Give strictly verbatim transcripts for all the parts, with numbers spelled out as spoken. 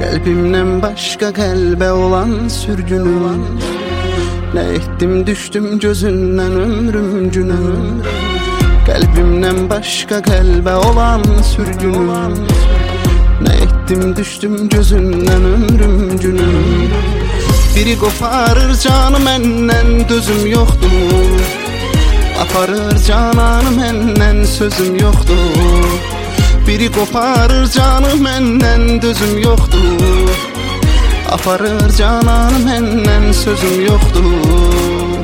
Qəlbimdən başqa qəlbə olan sürgünüm. Nə etdim düşdüm gözündən ömrüm günüm. Qəlbimdən başqa qəlbə olan sürgünüm. Nə etdim düşdüm gözündən ömrüm günüm. Biri qoparır canı məndən dözüm yoxdur. Aparır cananı məndən sözüm yoxdur. Biri qoparır canı məndən dözüm yoxdur. Aparır cananı məndən sözüm yoxdur.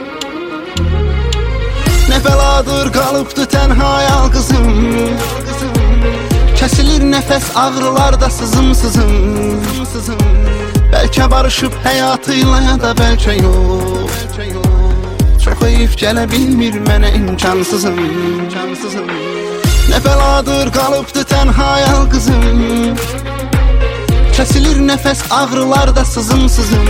Nə bəladır qalıbdı tənha yalqızım. Kəsilir nəfəs ağrılarda sızım sızım. Bəlkə barışıb həyatıyla ya da bəlkə yox. Çox heyif gələ bilmir mənə imkansızım. Nə bəladır qalıbdı tənha yalqızım. Kəsilir nəfəs ağrılarda sızım sızım.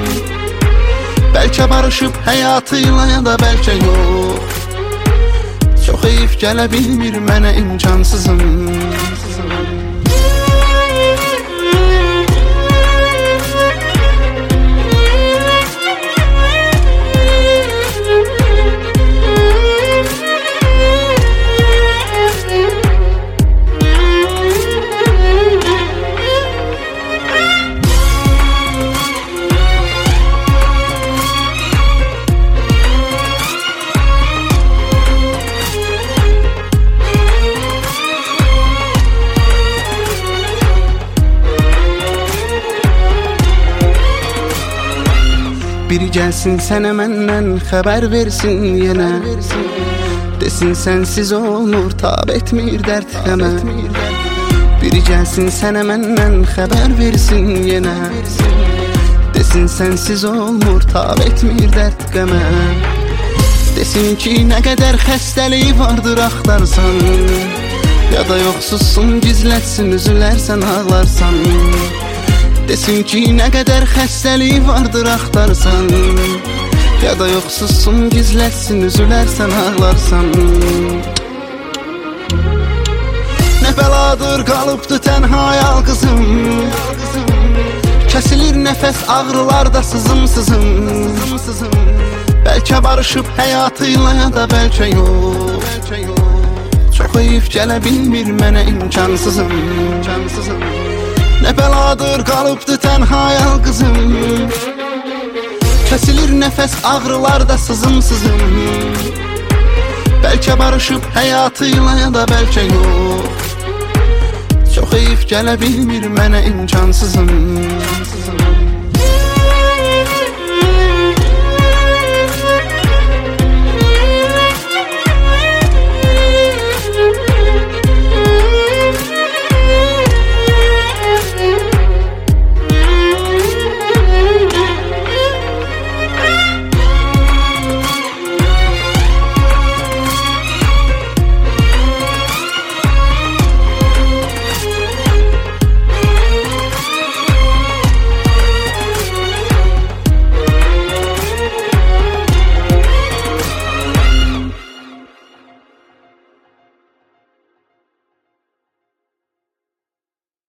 Bəlkə barışıb həyatıyla ya da bəlkə yox. Çox heyif gələ bilmir mənə imkansızım. Biri gəlsin sənə məndən xəbər versin yenə. Desin sənsiz olmur tab etmir dərd qəmə. Biri gəlsin sənə məndən xəbər versin yenə. Desin sənsiz olmur tab etmir dərd qəmə. Desin ki nə qədər xəstəlik vardır axtarsan. Ya da yoxsuzsun gizlətsin üzülərsən ağlarsan. Desin ki nə qədər xəstəlik vardır axtarsan. Ya da yoxsuzsun gizlətsin üzülərsən ağlarsan. Nə bəladır qalıbdı tənha yalqızım. Kəsilir nəfəs ağrılarda sızım sızım. Bəlkə barışıb həyatıyla ya da bəlkə yox. Çox heyif gələ bilmir mənə imkansızım. Nə bəladır qalıbdı tənha yalqızım. Kəsilir nəfəs ağrılarda sızım sızım. Bəlkə barışıb həyatıyla ya da bəlkə yox. Çox heyif gələ bilmir mənə imkansızım.